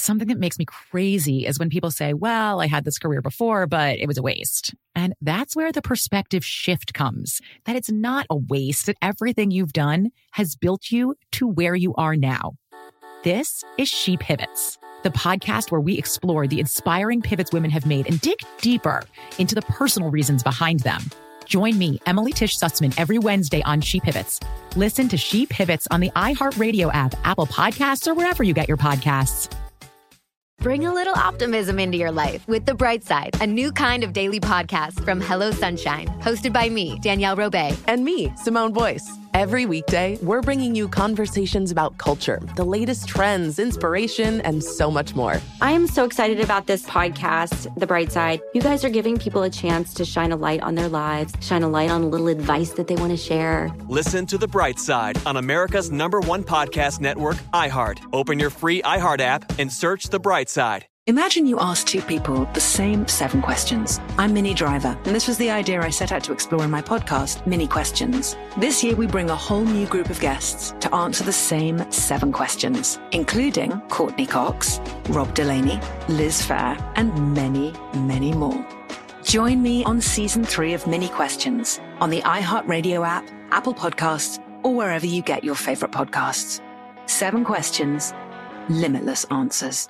something that makes me crazy is when people say, well, I had this career before, but it was a waste. And that's where the perspective shift comes, that it's not a waste, that everything you've done has built you to where you are now. This is She Pivots, the podcast where we explore the inspiring pivots women have made and dig deeper into the personal reasons behind them. Join me, Emily Tish Sussman, every Wednesday on She Pivots. Listen to She Pivots on the iHeartRadio app, Apple Podcasts, or wherever you get your podcasts. Bring a little optimism into your life with The Bright Side, a new kind of daily podcast from Hello Sunshine, hosted by me, Danielle Robay. And me, Simone Boyce. Every weekday, we're bringing you conversations about culture, the latest trends, inspiration, and so much more. I am so excited about this podcast, The Bright Side. You guys are giving people a chance to shine a light on their lives, shine a light on a little advice that they want to share. Listen to The Bright Side on America's #1 podcast network, iHeart. Open your free iHeart app and search The Bright Side. Imagine you ask two people the same 7 questions. I'm Minnie Driver, and this was the idea I set out to explore in my podcast, Minnie Questions. This year, we bring a whole new group of guests to answer the same 7 questions, including Courtney Cox, Rob Delaney, Liz Phair, and many, many more. Join me on Season 3 of Minnie Questions on the iHeartRadio app, Apple Podcasts, or wherever you get your favorite podcasts. 7 questions, limitless answers.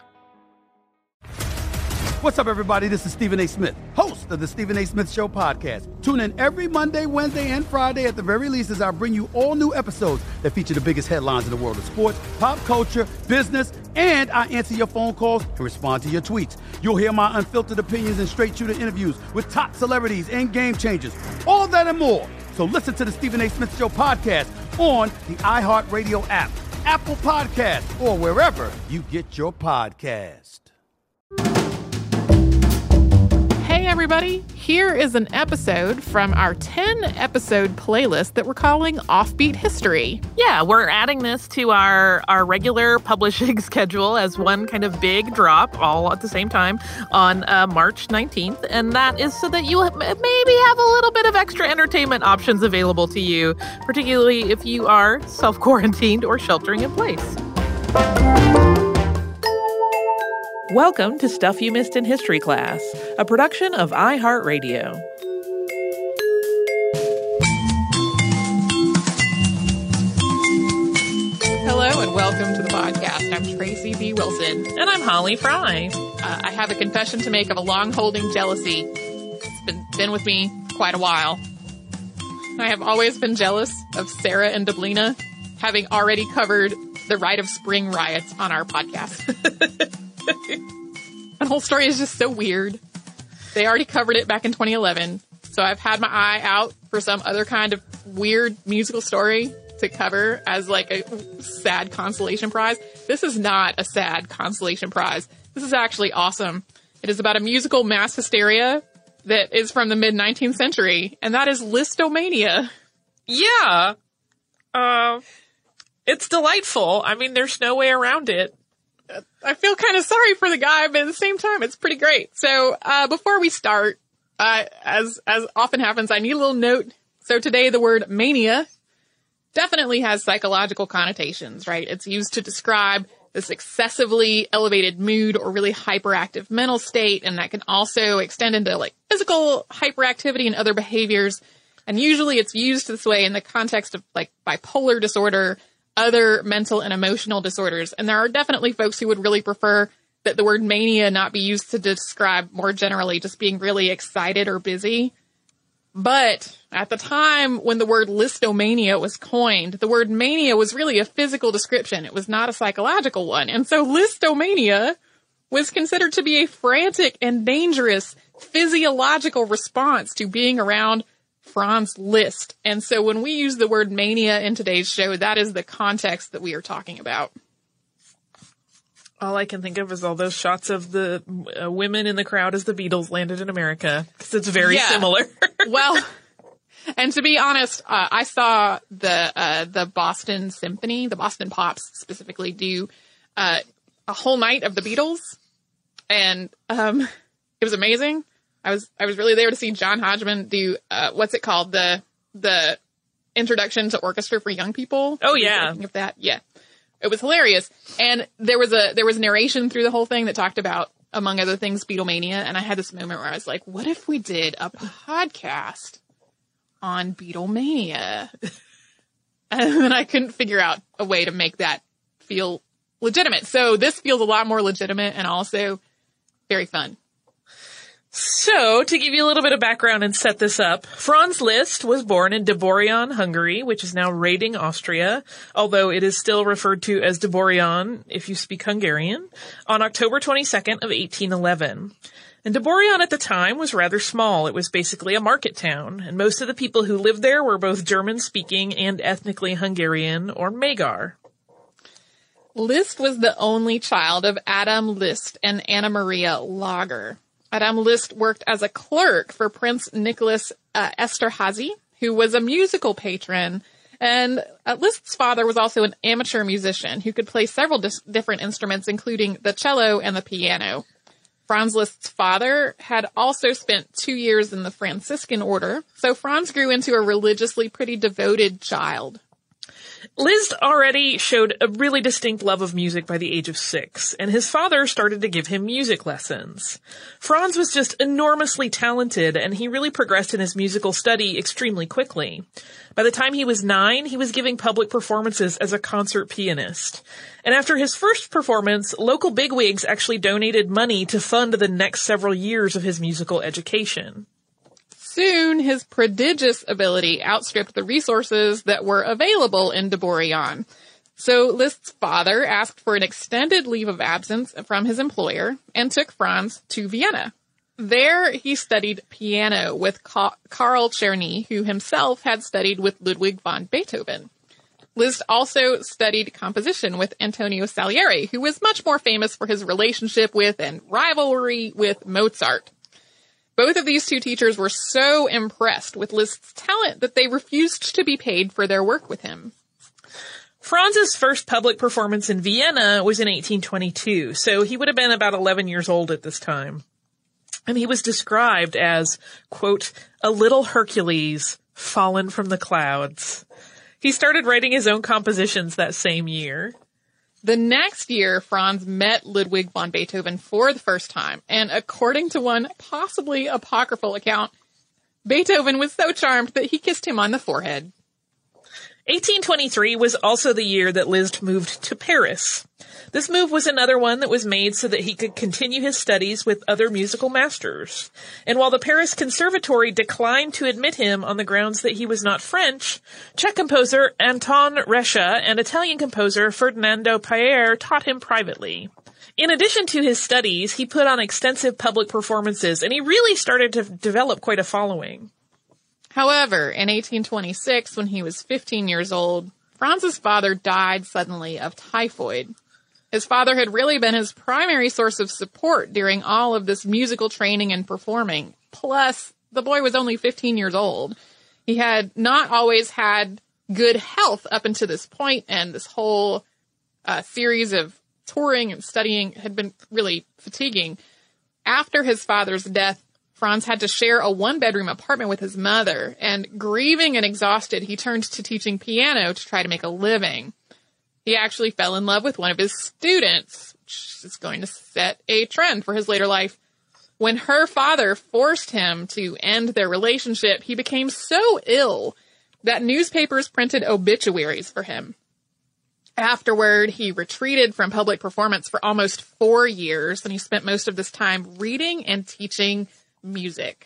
What's up, everybody? This is Stephen A. Smith, host of the Stephen A. Smith Show podcast. Tune in every Monday, Wednesday, and Friday at the very least as I bring you all new episodes that feature the biggest headlines in the world of sports, pop culture, business, and I answer your phone calls and respond to your tweets. You'll hear my unfiltered opinions and straight-shooter interviews with top celebrities and game changers. All that and more. So listen to the Stephen A. Smith Show podcast on the iHeartRadio app, Apple Podcasts, or wherever you get your podcast. Hey everybody, here is an episode from our 10-episode playlist that we're calling Offbeat History. Yeah, we're adding this to our regular publishing schedule as one kind of big drop all at the same time on March 19th. And that is so that you maybe have a little bit of extra entertainment options available to you, particularly if you are self-quarantined or sheltering in place. Welcome to Stuff You Missed in History Class, a production of iHeartRadio. Hello and welcome to the podcast. I'm Tracy B. Wilson. And I'm Holly Fry. I have a confession to make of a long-holding jealousy. It's been with me quite a while. I have always been jealous of Sarah and Deblina having already covered the Rite of Spring riots on our podcast. The whole story is just so weird. They already covered it back in 2011, so I've had my eye out for some other kind of weird musical story to cover as like a sad consolation prize. This is not a sad consolation prize. This is actually awesome. It is about a musical mass hysteria that is from the mid-19th century, and that is Listomania. Yeah. It's delightful. I mean, there's no way around it. I feel kind of sorry for the guy, but at the same time, it's pretty great. So, before we start, as often happens, I need a little note. So today, the word mania definitely has psychological connotations, right? It's used to describe this excessively elevated mood or really hyperactive mental state. And that can also extend into like physical hyperactivity and other behaviors. And usually it's used this way in the context of like bipolar disorder, other mental and emotional disorders. And there are definitely folks who would really prefer that the word mania not be used to describe more generally just being really excited or busy. But at the time when the word listomania was coined, the word mania was really a physical description. It was not a psychological one. And so listomania was considered to be a frantic and dangerous physiological response to being around Franz Liszt. And so when we use the word mania in today's show, that is the context that we are talking about. All I can think of is all those shots of the women in the crowd as the Beatles landed in America, because it's very similar. Well, and to be honest, I saw the Boston Symphony, the Boston Pops specifically, do a whole night of the Beatles, and it was amazing. I was really there to see John Hodgman do what's it called, the Introduction to Orchestra for Young People. Oh yeah, thinking of that, yeah. it was hilarious. And there was narration through the whole thing that talked about, among other things, Beatlemania. And I had this moment where I was like, what if we did a podcast on Beatlemania? And then I couldn't figure out a way to make that feel legitimate. So this feels a lot more legitimate and also very fun. So, to give you a little bit of background and set this up, Franz Liszt was born in Deborion, Hungary, which is now Rating, Austria, although it is still referred to as Deborion if you speak Hungarian, on October 22nd of 1811. And Deborion at the time was rather small. It was basically a market town, and most of the people who lived there were both German-speaking and ethnically Hungarian, or Magyar. Liszt was the only child of Adam Liszt and Anna Maria Lager. Adam Liszt worked as a clerk for Prince Nicholas Esterházy, who was a musical patron, and Liszt's father was also an amateur musician who could play several different instruments, including the cello and the piano. Franz Liszt's father had also spent 2 years in the Franciscan order, so Franz grew into a religiously pretty devoted child. Liszt already showed a really distinct love of music by the age of 6, and his father started to give him music lessons. Franz was just enormously talented, and he really progressed in his musical study extremely quickly. By the time he was 9, he was giving public performances as a concert pianist. And after his first performance, local bigwigs actually donated money to fund the next several years of his musical education. Soon, his prodigious ability outstripped the resources that were available in Deborion. So Liszt's father asked for an extended leave of absence from his employer and took Franz to Vienna. There, he studied piano with Karl Czerny, who himself had studied with Ludwig van Beethoven. Liszt also studied composition with Antonio Salieri, who was much more famous for his relationship with and rivalry with Mozart. Both of these two teachers were so impressed with Liszt's talent that they refused to be paid for their work with him. Franz's first public performance in Vienna was in 1822, so he would have been about 11 years old at this time. And he was described as, quote, a little Hercules fallen from the clouds. He started writing his own compositions that same year. The next year, Franz met Ludwig van Beethoven for the first time, and according to one possibly apocryphal account, Beethoven was so charmed that he kissed him on the forehead. 1823 was also the year that Liszt moved to Paris. This move was another one that was made so that he could continue his studies with other musical masters. And while the Paris Conservatory declined to admit him on the grounds that he was not French, Czech composer Anton Rescha and Italian composer Ferdinando Paer taught him privately. In addition to his studies, he put on extensive public performances, and he really started to develop quite a following. However, in 1826, when he was 15 years old, Franz's father died suddenly of typhoid. His father had really been his primary source of support during all of this musical training and performing. Plus, the boy was only 15 years old. He had not always had good health up until this point, and this whole series of touring and studying had been really fatiguing. After his father's death, Franz had to share a one-bedroom apartment with his mother, and grieving and exhausted, he turned to teaching piano to try to make a living. He actually fell in love with one of his students, which is going to set a trend for his later life. When her father forced him to end their relationship, he became so ill that newspapers printed obituaries for him. Afterward, he retreated from public performance for almost 4 years, and he spent most of this time reading and teaching music.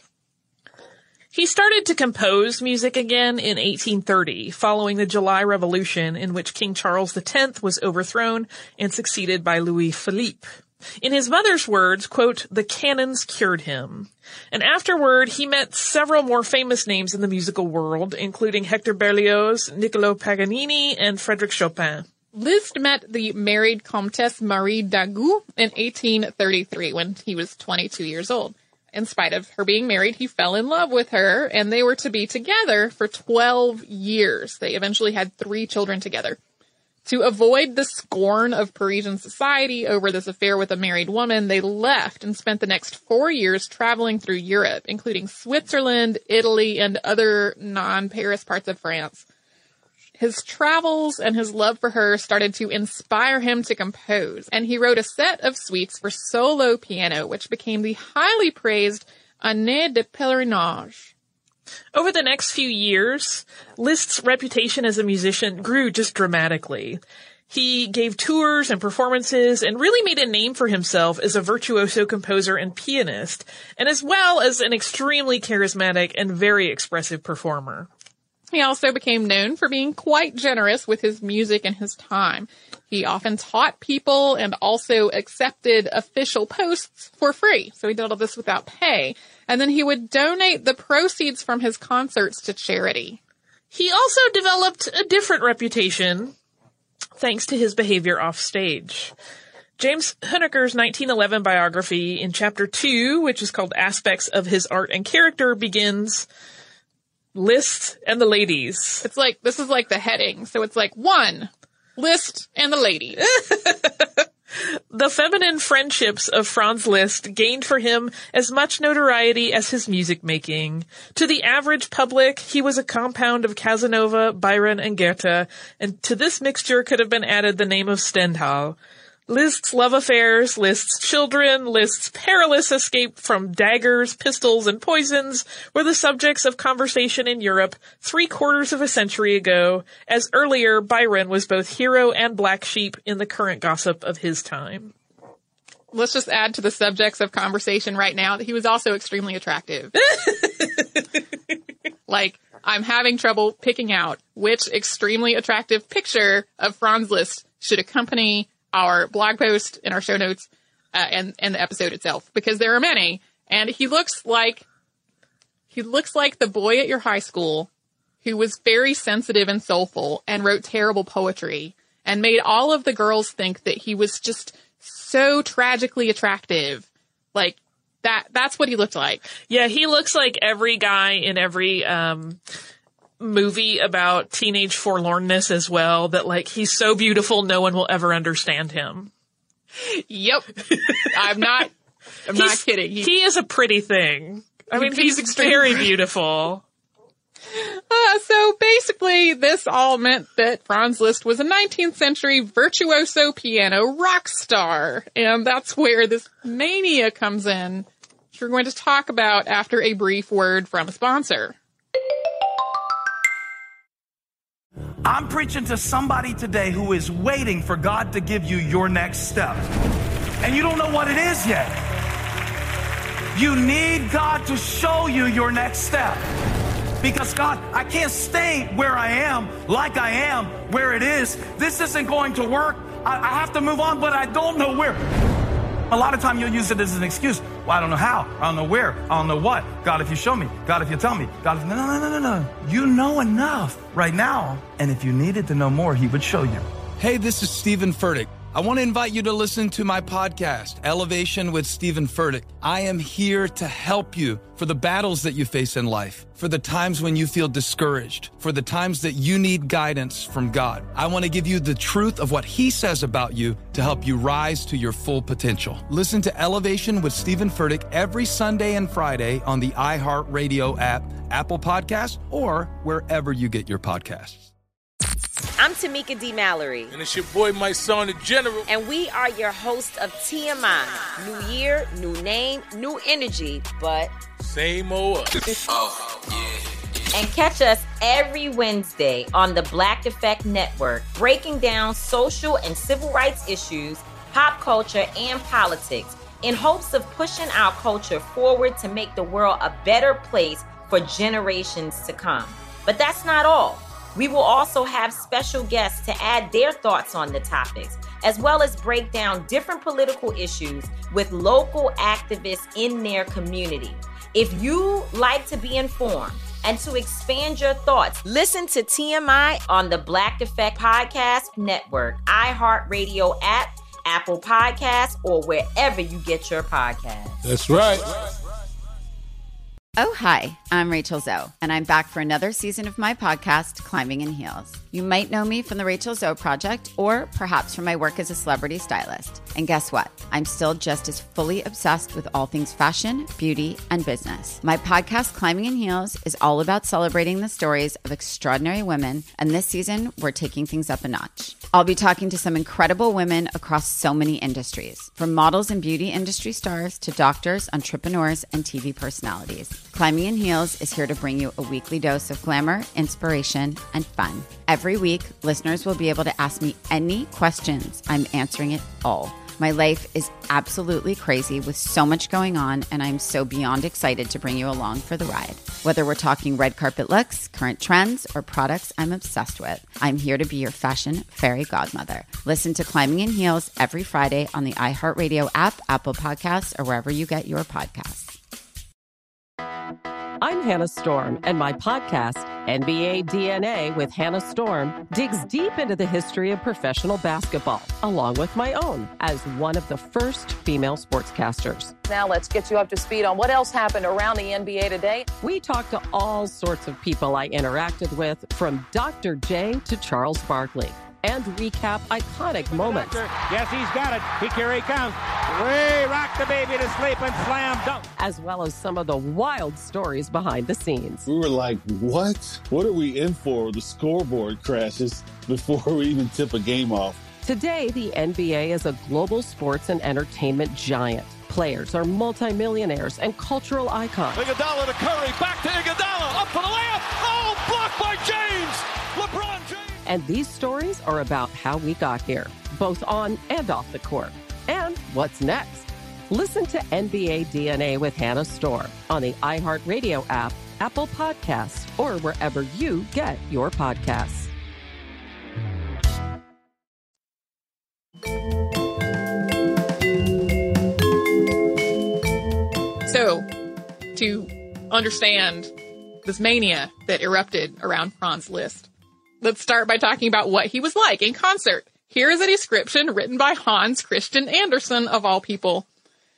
He started to compose music again in 1830, following the July Revolution, in which King Charles X was overthrown and succeeded by Louis Philippe. In his mother's words, quote, the cannons cured him. And afterward, he met several more famous names in the musical world, including Hector Berlioz, Niccolo Paganini, and Frédéric Chopin. Liszt met the married Comtesse Marie d'Agoult in 1833 when he was 22 years old. In spite of her being married, he fell in love with her, and they were to be together for 12 years. They eventually had 3 children together. To avoid the scorn of Parisian society over this affair with a married woman, they left and spent the next 4 years traveling through Europe, including Switzerland, Italy, and other non-Paris parts of France. his travels and his love for her started to inspire him to compose, and he wrote a set of suites for solo piano, which became the highly praised Année de Pèlerinage. Over the next few years, Liszt's reputation as a musician grew just dramatically. He gave tours and performances and really made a name for himself as a virtuoso composer and pianist, and as well as an extremely charismatic and very expressive performer. He also became known for being quite generous with his music and his time. He often taught people and also accepted official posts for free. So he did all this without pay. And then he would donate the proceeds from his concerts to charity. He also developed a different reputation thanks to his behavior off stage. James Huneker's 1911 biography in chapter 2, which is called Aspects of His Art and Character, begins, Liszt and the Ladies. It's like, this is like the heading. So it's like 1, Liszt and the Ladies. The feminine friendships of Franz Liszt gained for him as much notoriety as his music making. To the average public, he was a compound of Casanova, Byron, and Goethe, and to this mixture could have been added the name of Stendhal. Liszt's love affairs, Liszt's children, Liszt's perilous escape from daggers, pistols, and poisons were the subjects of conversation in Europe 3/4 of a century ago, as earlier Byron was both hero and black sheep in the current gossip of his time. Let's just add to the subjects of conversation right now that he was also extremely attractive. Like, I'm having trouble picking out which extremely attractive picture of Franz Liszt should accompany our blog post in our show notes, and the episode itself, because there are many. And he looks like the boy at your high school who was very sensitive and soulful and wrote terrible poetry and made all of the girls think that he was just so tragically attractive. Like, that's what he looked like. Yeah, he looks like every guy in every, movie about teenage forlornness as well, that like he's so beautiful no one will ever understand him. Yep. I'm not kidding. He is a pretty thing. I mean, he's very beautiful. So basically, this all meant that Franz Liszt was a 19th century virtuoso piano rock star. And that's where this mania comes in, which we're going to talk about after a brief word from a sponsor. I'm preaching to somebody today who is waiting for God to give you your next step. And you don't know what it is yet. You need God to show you your next step. Because God, I can't stay where I am, like I am, where it is. This isn't going to work. I have to move on, but I don't know where. A lot of time you'll use it as an excuse. Well, I don't know how. I don't know where. I don't know what. God, if you show me. God, if you tell me. God, if... No. You know enough right now. And if you needed to know more, he would show you. Hey, this is Stephen Furtick. I want to invite you to listen to my podcast, Elevation with Stephen Furtick. I am here to help you for the battles that you face in life, for the times when you feel discouraged, for the times that you need guidance from God. I want to give you the truth of what he says about you to help you rise to your full potential. Listen to Elevation with Stephen Furtick every Sunday and Friday on the iHeartRadio app, Apple Podcasts, or wherever you get your podcasts. I'm Tamika D. Mallory. And it's your boy, my son, the General. And we are your hosts of TMI. New year, new name, new energy, but... same old us. Oh, yeah. And catch us every Wednesday on the Black Effect Network, breaking down social and civil rights issues, pop culture, and politics, in hopes of pushing our culture forward to make the world a better place for generations to come. But that's not all. We will also have special guests to add their thoughts on the topics, as well as break down different political issues with local activists in their community. If you like to be informed and to expand your thoughts, listen to TMI on the Black Effect Podcast Network, iHeartRadio app, Apple Podcasts, or wherever you get your podcasts. That's right. Oh, hi, I'm Rachel Zoe, and I'm back for another season of my podcast, Climbing in Heels. You might know me from the Rachel Zoe Project, or perhaps from my work as a celebrity stylist. And guess what? I'm still just as fully obsessed with all things fashion, beauty, and business. My podcast, Climbing in Heels, is all about celebrating the stories of extraordinary women, and this season, we're taking things up a notch. I'll be talking to some incredible women across so many industries, from models and beauty industry stars to doctors, entrepreneurs, and TV personalities. Climbing in Heels is here to bring you a weekly dose of glamour, inspiration, and fun. Every week, listeners will be able to ask me any questions. I'm answering it all. My life is absolutely crazy with so much going on, and I'm so beyond excited to bring you along for the ride. Whether we're talking red carpet looks, current trends, or products I'm obsessed with, I'm here to be your fashion fairy godmother. Listen to Climbing in Heels every Friday on the iHeartRadio app, Apple Podcasts, or wherever you get your podcasts. I'm Hannah Storm, and my podcast, NBA DNA with Hannah Storm, digs deep into the history of professional basketball, along with my own, as one of the first female sportscasters. Now let's get you up to speed on what else happened around the NBA today. We talk to all sorts of people I interacted with, from Dr. J to Charles Barkley, and recap iconic moments. Yes, he's got it. Here he comes. Way rock the baby to sleep and slam dunk. As well as some of the wild stories behind the scenes. We were like, what? What are we in for? The scoreboard crashes before we even tip a game off. Today, the NBA is a global sports and entertainment giant. Players are multimillionaires and cultural icons. Iguodala to Curry, back to Iguodala, up for the layup. Oh, blocked by James. LeBron James. And these stories are about how we got here, both on and off the court. And what's next? Listen to NBA DNA with Hannah Storm on the iHeartRadio app, Apple Podcasts, or wherever you get your podcasts. So, to understand this mania that erupted around Franz Liszt, let's start by talking about what he was like in concert. Here is a description written by Hans Christian Andersen, of all people.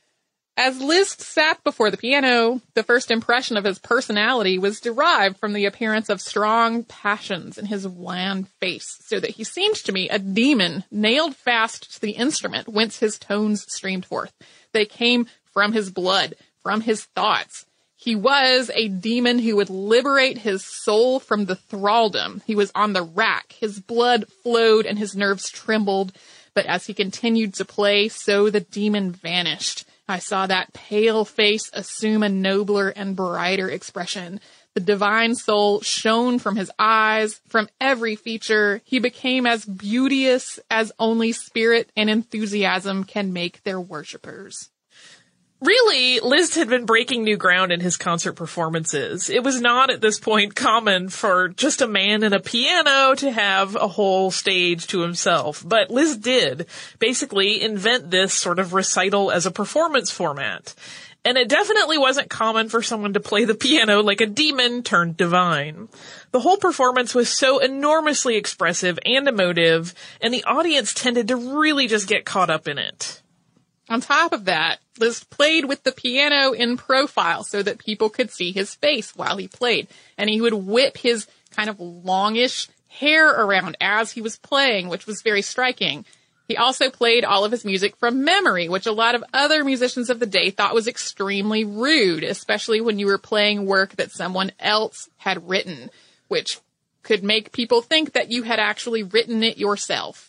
As Liszt sat before the piano, the first impression of his personality was derived from the appearance of strong passions in his wan face, so that he seemed to me a demon nailed fast to the instrument whence his tones streamed forth. They came from his blood, from his thoughts. He was a demon who would liberate his soul from the thraldom. He was on the rack. His blood flowed and his nerves trembled. But as he continued to play, so the demon vanished. I saw that pale face assume a nobler and brighter expression. The divine soul shone from his eyes, from every feature. He became as beauteous as only spirit and enthusiasm can make their worshipers. Really, Liszt had been breaking new ground in his concert performances. It was not at this point common for just a man and a piano to have a whole stage to himself, but Liszt did basically invent this sort of recital as a performance format. And it definitely wasn't common for someone to play the piano like a demon turned divine. The whole performance was so enormously expressive and emotive, and the audience tended to really just get caught up in it. On top of that, Liszt played with the piano in profile so that people could see his face while he played. And he would whip his kind of longish hair around as he was playing, which was very striking. He also played all of his music from memory, which a lot of other musicians of the day thought was extremely rude, especially when you were playing work that someone else had written, which could make people think that you had actually written it yourself.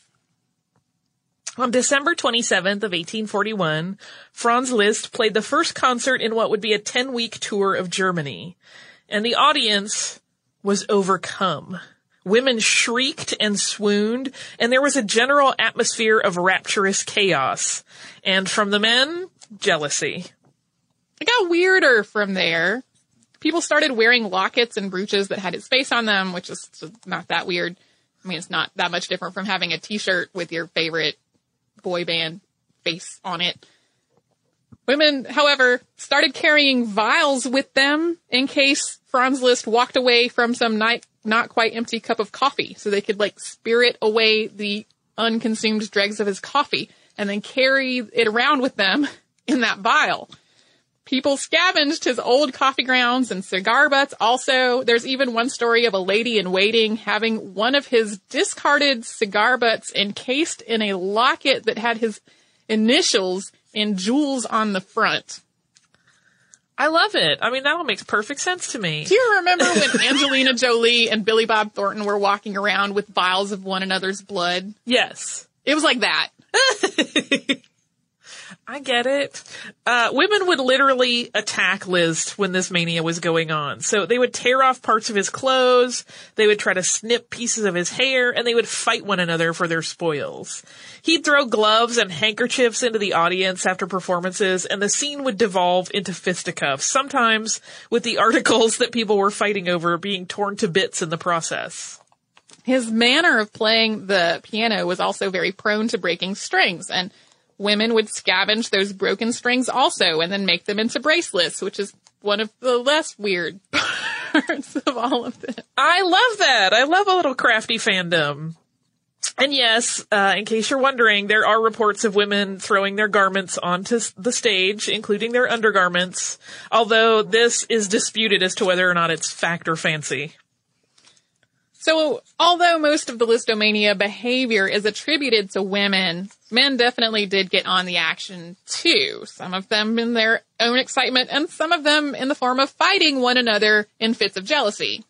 On December 27th of 1841, Franz Liszt played the first concert in what would be a 10-week tour of Germany, and the audience was overcome. Women shrieked and swooned, and there was a general atmosphere of rapturous chaos. And from the men, jealousy. It got weirder from there. People started wearing lockets and brooches that had his face on them, which is not that weird. I mean, it's not that much different from having a t-shirt with your favorite boy band face on it. Women, however, started carrying vials with them in case Franz Liszt walked away from some not quite empty cup of coffee, so they could spirit away the unconsumed dregs of his coffee and then carry it around with them in that vial. People scavenged his old coffee grounds and cigar butts. Also, there's even one story of a lady in waiting having one of his discarded cigar butts encased in a locket that had his initials in jewels on the front. I love it. I mean, that all makes perfect sense to me. Do you remember when Angelina Jolie and Billy Bob Thornton were walking around with vials of one another's blood? Yes. It was like that. I get it. Women would literally attack Liszt when this mania was going on. So they would tear off parts of his clothes, they would try to snip pieces of his hair, and they would fight one another for their spoils. He'd throw gloves and handkerchiefs into the audience after performances, and the scene would devolve into fisticuffs, sometimes with the articles that people were fighting over being torn to bits in the process. His manner of playing the piano was also very prone to breaking strings, and women would scavenge those broken strings also and then make them into bracelets, which is one of the less weird parts of all of this. I love that. I love a little crafty fandom. And yes, in case you're wondering, there are reports of women throwing their garments onto the stage, including their undergarments, although this is disputed as to whether or not it's fact or fancy. So, although most of the Listomania behavior is attributed to women, men definitely did get on the action too. Some of them in their own excitement, and some of them in the form of fighting one another in fits of jealousy.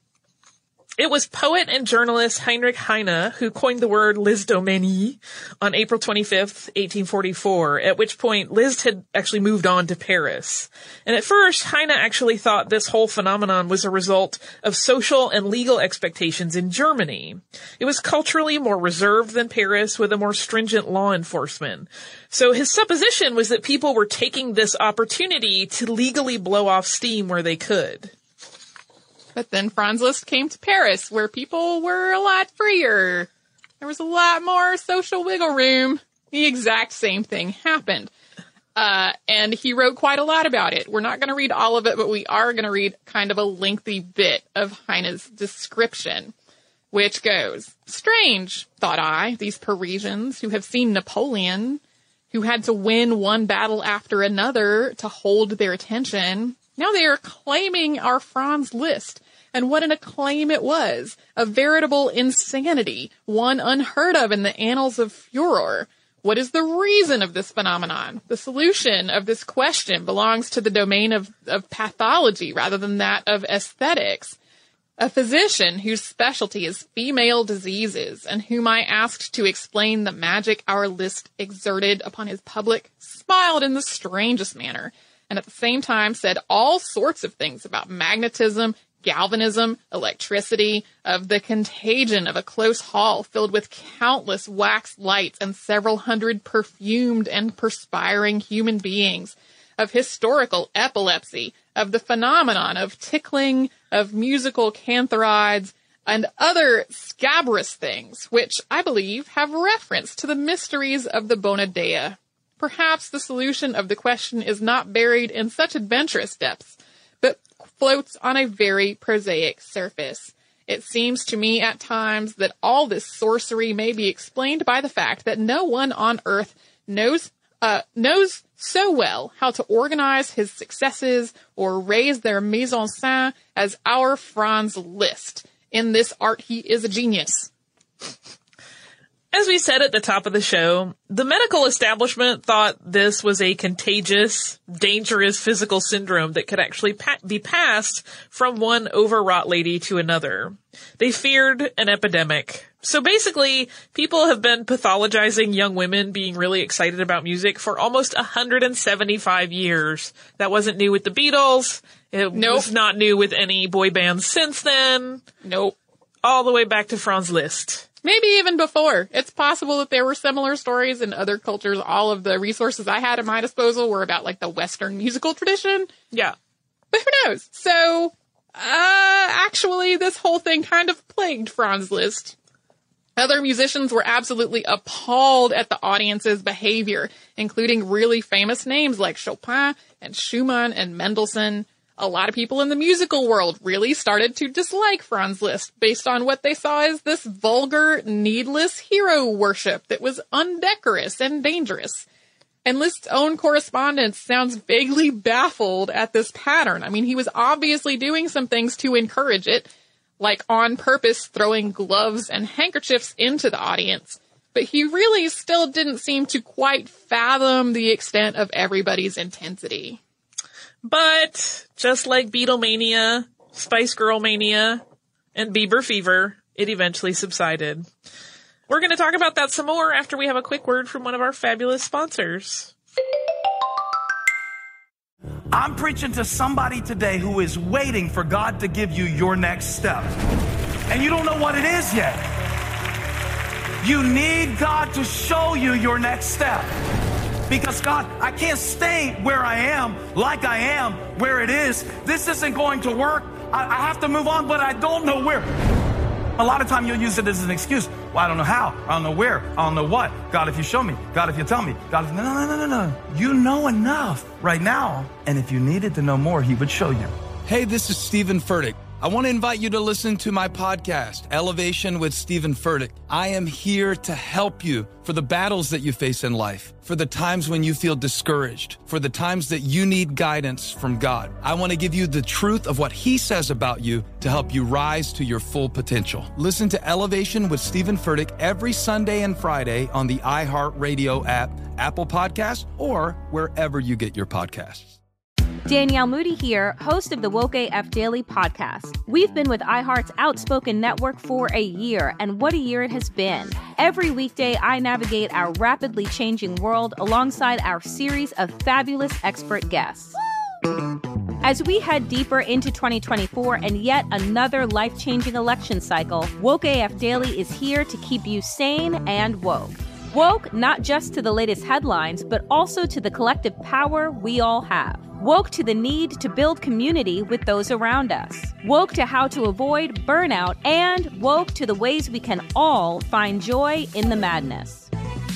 It was poet and journalist Heinrich Heine who coined the word Listomanie on April 25th, 1844, at which point Liszt had actually moved on to Paris. And at first, Heine actually thought this whole phenomenon was a result of social and legal expectations in Germany. It was culturally more reserved than Paris, with a more stringent law enforcement. So his supposition was that people were taking this opportunity to legally blow off steam where they could. But then Franz Liszt came to Paris, where people were a lot freer. There was a lot more social wiggle room. The exact same thing happened. And he wrote quite a lot about it. We're not going to read all of it, but we are going to read kind of a lengthy bit of Heine's description, which goes, "Strange, thought I, these Parisians who have seen Napoleon, who had to win one battle after another to hold their attention. Now they are claiming our Franz Liszt, and what an acclaim it was. A veritable insanity, one unheard of in the annals of furor. What is the reason of this phenomenon? The solution of this question belongs to the domain of pathology rather than that of aesthetics. A physician whose specialty is female diseases, and whom I asked to explain the magic our Liszt exerted upon his public, smiled in the strangest manner, and at the same time said all sorts of things about magnetism, galvanism, electricity, of the contagion of a close hall filled with countless wax lights and several hundred perfumed and perspiring human beings, of historical epilepsy, of the phenomenon of tickling, of musical cantharides, and other scabrous things, which I believe have reference to the mysteries of the Bona Dea. Perhaps the solution of the question is not buried in such adventurous depths, but floats on a very prosaic surface. It seems to me at times that all this sorcery may be explained by the fact that no one on earth knows so well how to organize his successes or raise their mise en scène as our Franz Liszt. In this art, he is a genius." As we said at the top of the show, the medical establishment thought this was a contagious, dangerous physical syndrome that could actually be passed from one overwrought lady to another. They feared an epidemic. So basically, people have been pathologizing young women being really excited about music for almost 175 years. That wasn't new with the Beatles. It was not new with any boy bands since then. Nope. All the way back to Franz Liszt. Maybe even before. It's possible that there were similar stories in other cultures. All of the resources I had at my disposal were about, like, the Western musical tradition. Yeah. But who knows? So, actually, this whole thing kind of plagued Franz Liszt. Other musicians were absolutely appalled at the audience's behavior, including really famous names like Chopin and Schumann and Mendelssohn. A lot of people in the musical world really started to dislike Franz Liszt based on what they saw as this vulgar, needless hero worship that was undecorous and dangerous. And Liszt's own correspondence sounds vaguely baffled at this pattern. I mean, he was obviously doing some things to encourage it, like on purpose throwing gloves and handkerchiefs into the audience. But he really still didn't seem to quite fathom the extent of everybody's intensity. But just like Beatlemania, Spice Girl Mania, and Bieber Fever, it eventually subsided. We're going to talk about that some more after we have a quick word from one of our fabulous sponsors. I'm preaching to somebody today who is waiting for God to give you your next step. And you don't know what it is yet. You need God to show you your next step. Because God, I can't stay where I am, like I am, where it is. This isn't going to work. I have to move on, but I don't know where. A lot of time you'll use it as an excuse. Well, I don't know how. I don't know where. I don't know what. God, if you show me. God, if you tell me. God, if... No. You know enough right now. And if you needed to know more, he would show you. Hey, this is Stephen Furtick. I want to invite you to listen to my podcast, Elevation with Stephen Furtick. I am here to help you for the battles that you face in life, for the times when you feel discouraged, for the times that you need guidance from God. I want to give you the truth of what he says about you to help you rise to your full potential. Listen to Elevation with Stephen Furtick every Sunday and Friday on the iHeartRadio app, Apple Podcasts, or wherever you get your podcasts. Danielle Moody here, host of the Woke AF Daily podcast. We've been with iHeart's Outspoken Network for a year, and what a year it has been. Every weekday, I navigate our rapidly changing world alongside our series of fabulous expert guests. As we head deeper into 2024 and yet another life-changing election cycle, Woke AF Daily is here to keep you sane and woke. Woke not just to the latest headlines, but also to the collective power we all have. Woke to the need to build community with those around us. Woke to how to avoid burnout, and woke to the ways we can all find joy in the madness.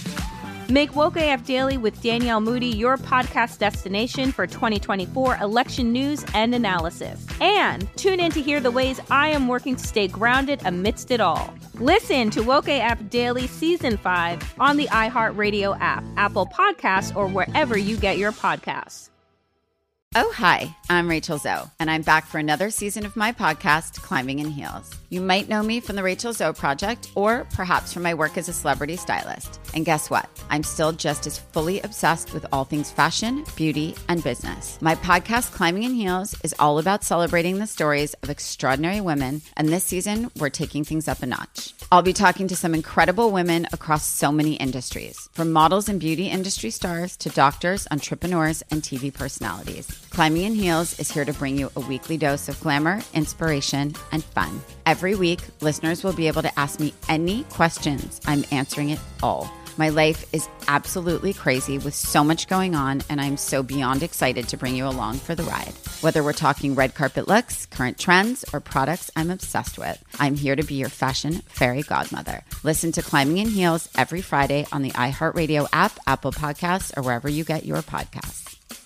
Make Woke AF Daily with Danielle Moody your podcast destination for 2024 election news and analysis. And tune in to hear the ways I am working to stay grounded amidst it all. Listen to Woke AF Daily Season 5 on the iHeartRadio app, Apple Podcasts, or wherever you get your podcasts. Oh, hi, I'm Rachel Zoe, and I'm back for another season of my podcast, Climbing in Heels. You might know me from the Rachel Zoe Project, or perhaps from my work as a celebrity stylist. And guess what? I'm still just as fully obsessed with all things fashion, beauty, and business. My podcast, Climbing in Heels, is all about celebrating the stories of extraordinary women, and this season, we're taking things up a notch. I'll be talking to some incredible women across so many industries, from models and beauty industry stars to doctors, entrepreneurs, and TV personalities. Climbing in Heels is here to bring you a weekly dose of glamour, inspiration, and fun. Every week, listeners will be able to ask me any questions. I'm answering it all. My life is absolutely crazy with so much going on, and I'm so beyond excited to bring you along for the ride. Whether we're talking red carpet looks, current trends, or products I'm obsessed with, I'm here to be your fashion fairy godmother. Listen to Climbing in Heels every Friday on the iHeartRadio app, Apple Podcasts, or wherever you get your podcasts.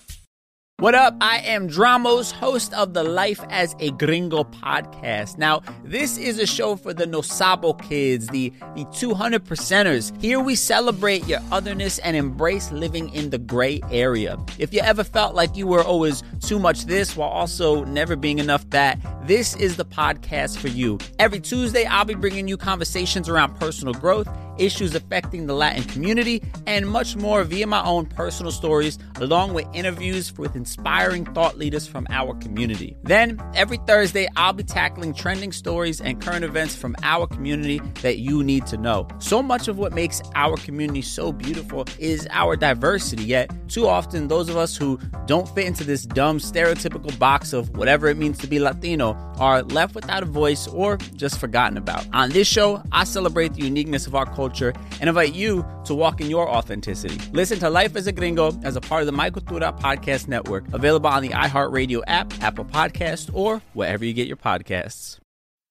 What up? I am Dramos, host of the Life as a Gringo podcast. Now, this is a show for the No Sabo kids, the 200%ers. Here we celebrate your otherness and embrace living in the gray area. If you ever felt like you were always too much this while also never being enough that, this is the podcast for you. Every Tuesday, I'll be bringing you conversations around personal growth, issues affecting the Latin community, and much more via my own personal stories, along with interviews with inspiring thought leaders from our community. Then, every Thursday, I'll be tackling trending stories and current events from our community that you need to know. So much of what makes our community so beautiful is our diversity, yet too often those of us who don't fit into this dumb stereotypical box of whatever it means to be Latino are left without a voice or just forgotten about. On this show, I celebrate the uniqueness of our culture and invite you to walk in your authenticity. Listen to Life as a Gringo as a part of the My Cultura podcast network, available on the iHeartRadio app, Apple Podcasts, or wherever you get your podcasts.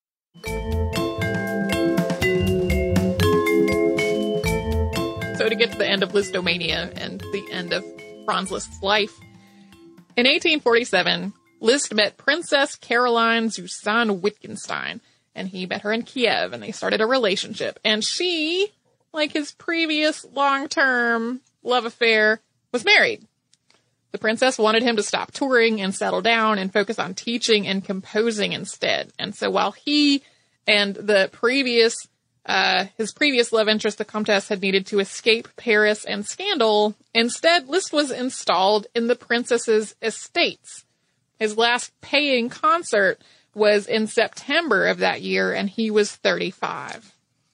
So to get to the end of Listomania and the end of Franz Liszt's life, in 1847, Liszt met Princess Caroline Zuzanne Wittgenstein, and he met her in Kiev, and they started a relationship. And she, like his previous long-term love affair, was married. The princess wanted him to stop touring and settle down and focus on teaching and composing instead. And so while he and his previous love interest, the Comtesse, had needed to escape Paris and scandal, instead Liszt was installed in the princess's estates. His last paying concert was in September of that year, and he was 35.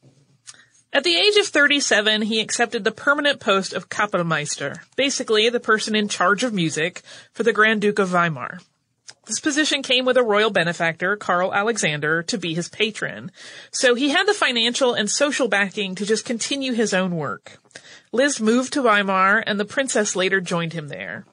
At the age of 37, he accepted the permanent post of Kapellmeister, basically the person in charge of music for the Grand Duke of Weimar. This position came with a royal benefactor, Karl Alexander, to be his patron, so he had the financial and social backing to just continue his own work. Liszt moved to Weimar, and the princess later joined him there.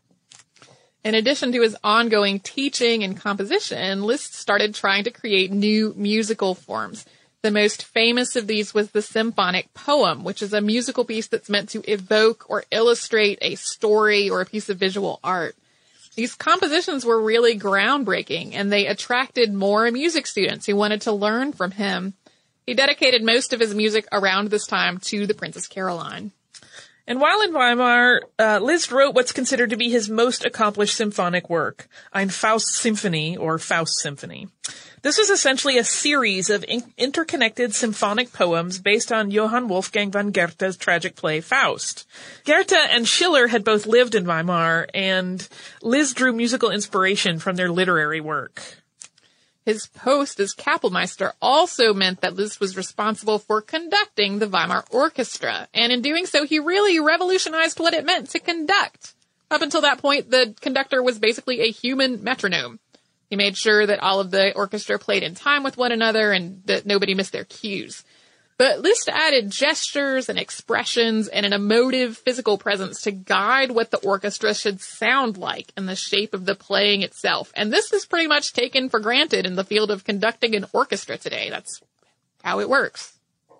In addition to his ongoing teaching and composition, Liszt started trying to create new musical forms. The most famous of these was the symphonic poem, which is a musical piece that's meant to evoke or illustrate a story or a piece of visual art. These compositions were really groundbreaking, and they attracted more music students who wanted to learn from him. He dedicated most of his music around this time to the Princess Caroline. And while in Weimar, Liszt wrote what's considered to be his most accomplished symphonic work, Ein Faust-Symphonie, or Faust Symphony. This was essentially a series of interconnected symphonic poems based on Johann Wolfgang von Goethe's tragic play Faust. Goethe and Schiller had both lived in Weimar, and Liszt drew musical inspiration from their literary work. His post as Kapellmeister also meant that Liszt was responsible for conducting the Weimar Orchestra, and in doing so, he really revolutionized what it meant to conduct. Up until that point, the conductor was basically a human metronome. He made sure that all of the orchestra played in time with one another and that nobody missed their cues. But Liszt added gestures and expressions and an emotive physical presence to guide what the orchestra should sound like and the shape of the playing itself. And this is pretty much taken for granted in the field of conducting an orchestra today. That's how it works.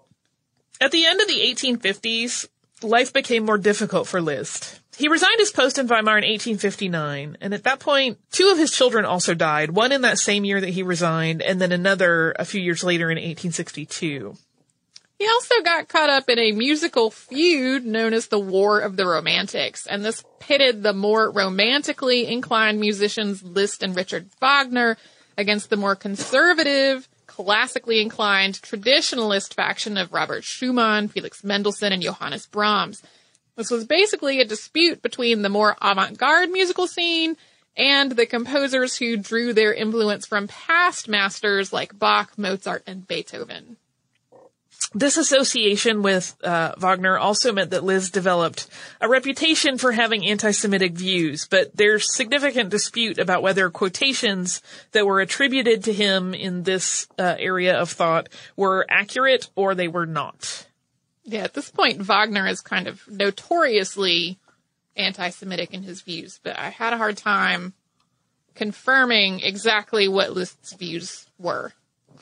At the end of the 1850s, life became more difficult for Liszt. He resigned his post in Weimar in 1859, and at that point, 2 of his children also died, one in that same year that he resigned, and then another a few years later in 1862. He also got caught up in a musical feud known as the War of the Romantics, and this pitted the more romantically inclined musicians Liszt and Richard Wagner against the more conservative, classically inclined traditionalist faction of Robert Schumann, Felix Mendelssohn, and Johannes Brahms. This was basically a dispute between the more avant-garde musical scene and the composers who drew their influence from past masters like Bach, Mozart, and Beethoven. This association with Wagner also meant that Liszt developed a reputation for having anti-Semitic views, but there's significant dispute about whether quotations that were attributed to him in this area of thought were accurate or they were not. Yeah, at this point, Wagner is kind of notoriously anti-Semitic in his views, but I had a hard time confirming exactly what Liszt's views were.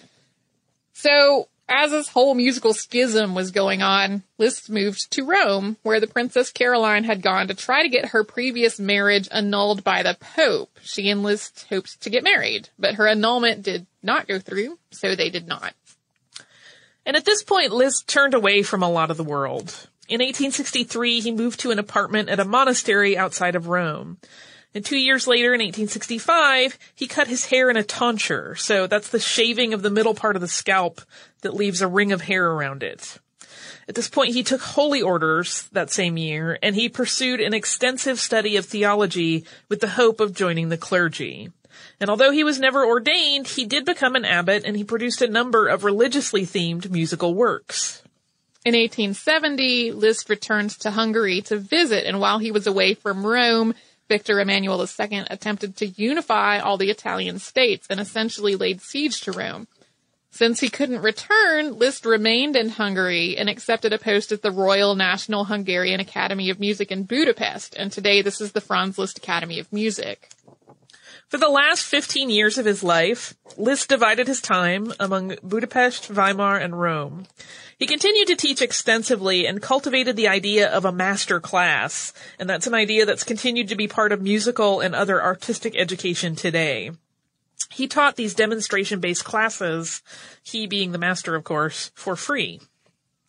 So, as this whole musical schism was going on, Liszt moved to Rome, where the Princess Caroline had gone to try to get her previous marriage annulled by the Pope. She and Liszt hoped to get married, but her annulment did not go through, so they did not. And at this point, Liszt turned away from a lot of the world. In 1863, he moved to an apartment at a monastery outside of Rome. And 2 years later, in 1865, he cut his hair in a tonsure. So that's the shaving of the middle part of the scalp that leaves a ring of hair around it. At this point, he took holy orders that same year, and he pursued an extensive study of theology with the hope of joining the clergy. And although he was never ordained, he did become an abbot, and he produced a number of religiously themed musical works. In 1870, Liszt returned to Hungary to visit, and while he was away from Rome, Victor Emmanuel II attempted to unify all the Italian states and essentially laid siege to Rome. Since he couldn't return, Liszt remained in Hungary and accepted a post at the Royal National Hungarian Academy of Music in Budapest, and today this is the Franz Liszt Academy of Music. For the last 15 years of his life, Liszt divided his time among Budapest, Weimar, and Rome. He continued to teach extensively and cultivated the idea of a master class, and that's an idea that's continued to be part of musical and other artistic education today. He taught these demonstration-based classes, he being the master, of course, for free.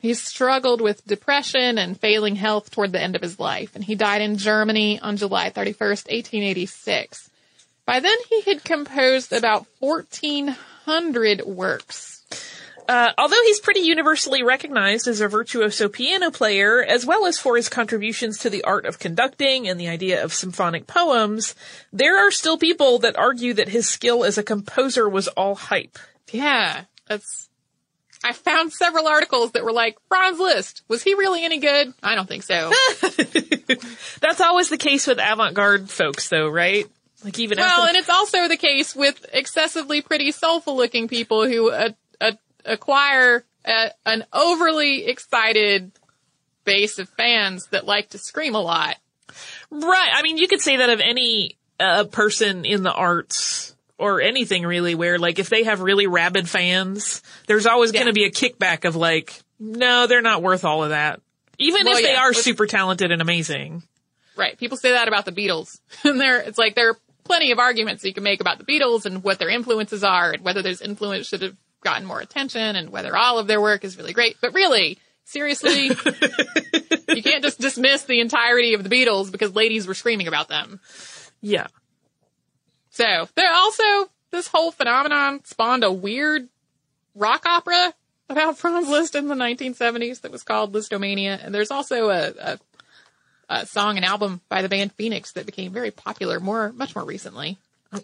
He struggled with depression and failing health toward the end of his life, and he died in Germany on July 31st, 1886. By then, he had composed about 1,400 works. Although he's pretty universally recognized as a virtuoso piano player, as well as for his contributions to the art of conducting and the idea of symphonic poems, there are still people that argue that his skill as a composer was all hype. Yeah, I found several articles that were like, Franz Liszt, was he really any good? I don't think so. That's always the case with avant-garde folks, though, right? Like and it's also the case with excessively pretty, soulful-looking people who acquire an overly excited base of fans that like to scream a lot. Right. I mean, you could say that of any person in the arts or anything really, where like if they have really rabid fans, there's always going to be a kickback of like, no, they're not worth all of that. Even if they are super talented and amazing. Right. People say that about the Beatles. And there are plenty of arguments you can make about the Beatles and what their influences are and whether those influence should have gotten more attention and whether all of their work is really great. But really, seriously, you can't just dismiss the entirety of the Beatles because ladies were screaming about them. Yeah. So, this whole phenomenon spawned a weird rock opera about Franz Liszt in the 1970s that was called Listomania. And there's also a song and album by the band Phoenix that became very popular much more recently.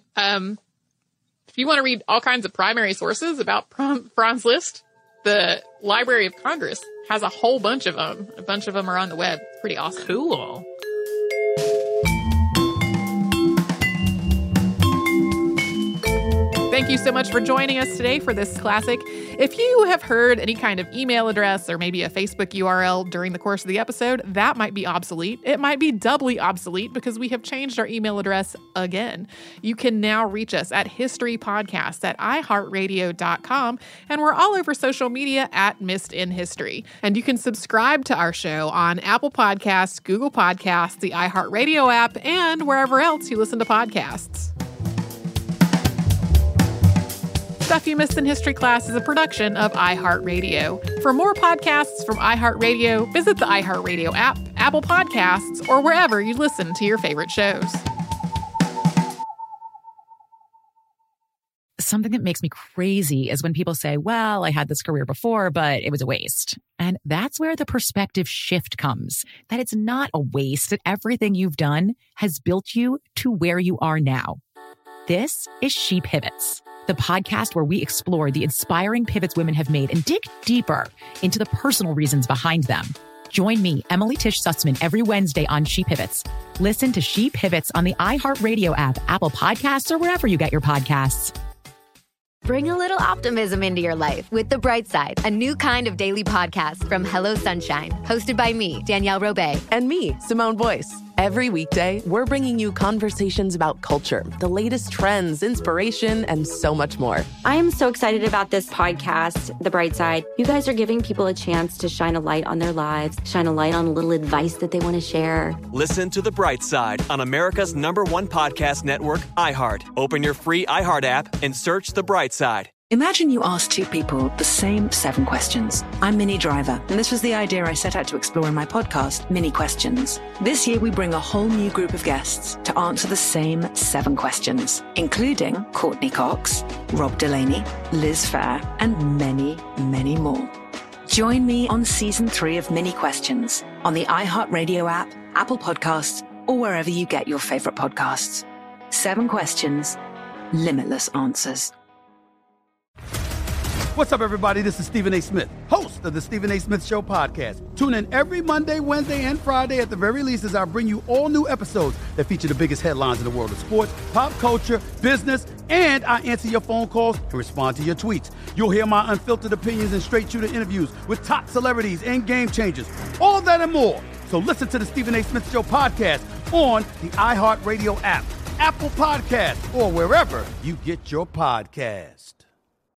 If you want to read all kinds of primary sources about Franz Liszt, the Library of Congress has a whole bunch of them. A bunch of them are on the web. It's pretty awesome. Cool. Thank you so much for joining us today for this classic. If you have heard any kind of email address or maybe a Facebook URL during the course of the episode, that might be obsolete. It might be doubly obsolete because we have changed our email address again. You can now reach us at historypodcast@iheartradio.com, and we're all over social media at Missed in History. And you can subscribe to our show on Apple Podcasts, Google Podcasts, the iHeartRadio app, and wherever else you listen to podcasts. Stuff You Missed in History Class is a production of iHeartRadio. For more podcasts from iHeartRadio, visit the iHeartRadio app, Apple Podcasts, or wherever you listen to your favorite shows. Something that makes me crazy is when people say, well, I had this career before, but it was a waste. And that's where the perspective shift comes, that it's not a waste, that everything you've done has built you to where you are now. This is She Pivots, the podcast where we explore the inspiring pivots women have made and dig deeper into the personal reasons behind them. Join me, Emily Tish Sussman, every Wednesday on She Pivots. Listen to She Pivots on the iHeartRadio app, Apple Podcasts, or wherever you get your podcasts. Bring a little optimism into your life with The Bright Side, a new kind of daily podcast from Hello Sunshine, hosted by me, Danielle Robay. And me, Simone Boyce. Every weekday, we're bringing you conversations about culture, the latest trends, inspiration, and so much more. I am so excited about this podcast, The Bright Side. You guys are giving people a chance to shine a light on their lives, shine a light on a little advice that they want to share. Listen to The Bright Side on America's #1 podcast network, iHeart. Open your free iHeart app and search The Bright Side. Imagine you ask two people the same 7 questions. I'm Minnie Driver, and this was the idea I set out to explore in my podcast, Mini Questions. This year, we bring a whole new group of guests to answer the same 7 questions, including Courtney Cox, Rob Delaney, Liz Phair, and many, many more. Join me on Season 3 of Mini Questions on the iHeartRadio app, Apple Podcasts, or wherever you get your favorite podcasts. 7 questions, limitless answers. What's up, everybody? This is Stephen A. Smith, host of the Stephen A. Smith Show podcast. Tune in every Monday, Wednesday, and Friday at the very least as I bring you all new episodes that feature the biggest headlines in the world of sports, pop culture, business, and I answer your phone calls and respond to your tweets. You'll hear my unfiltered opinions and straight-shooter interviews with top celebrities and game changers. All of that and more. So listen to the Stephen A. Smith Show podcast on the iHeartRadio app, Apple Podcasts, or wherever you get your podcast.